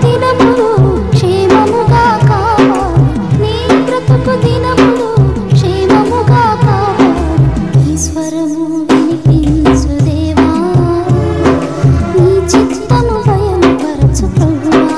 దినములు క్షేమముగా కావాలి, నీ బ్రతుకు దినములు క్షేమముగా కావాలి. ఈ స్వరము వినిపించు దేవా, నీ చిత్తము బయలుపరచు ప్రభువా.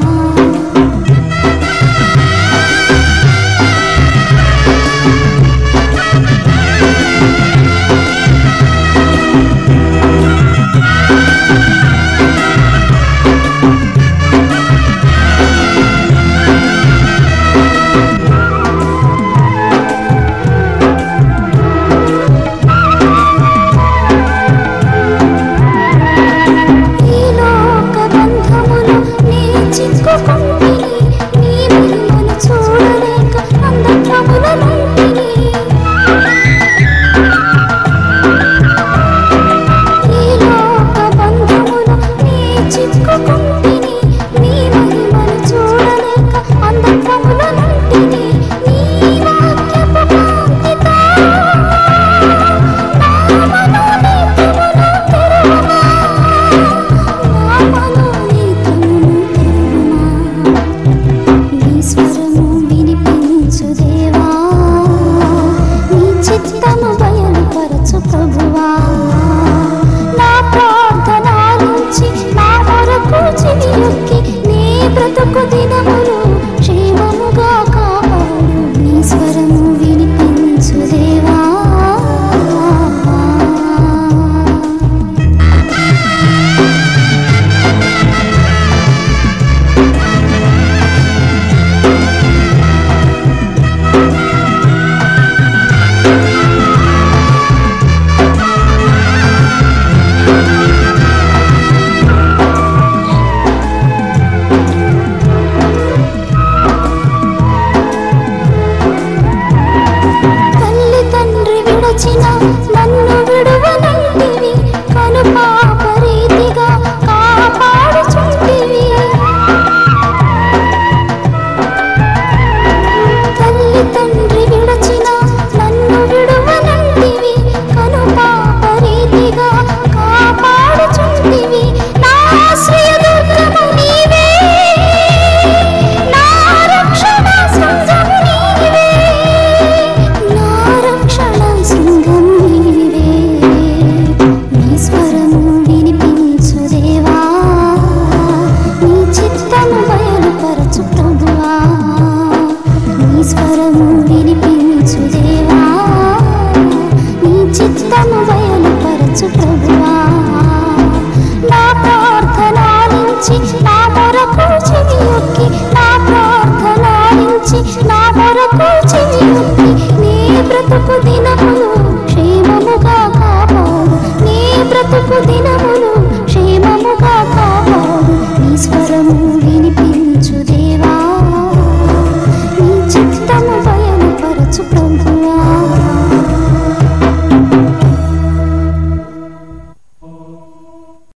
నన్ను విడువనంటివి, కను పాప రీతిగా కాపాడుచుంటివి. తల్లి తండ్రి విడచిన నన్ను విడువనంటివి, కను పాప రీతిగా కాపాడుచుంటివి. నా ఆశ్రయదుర్గము నీవే, నా రక్షణ శృంగము నీవే, నా రక్షణ శృంగము నీవే. నీ స్వరము వినిపించు దేవా, నీ చిత్తము బయలుపరచు ప్రభువా. నీ స్వరము వినిపించు దేవా, నీ చిత్తము బయలుపరచు ప్రభువా.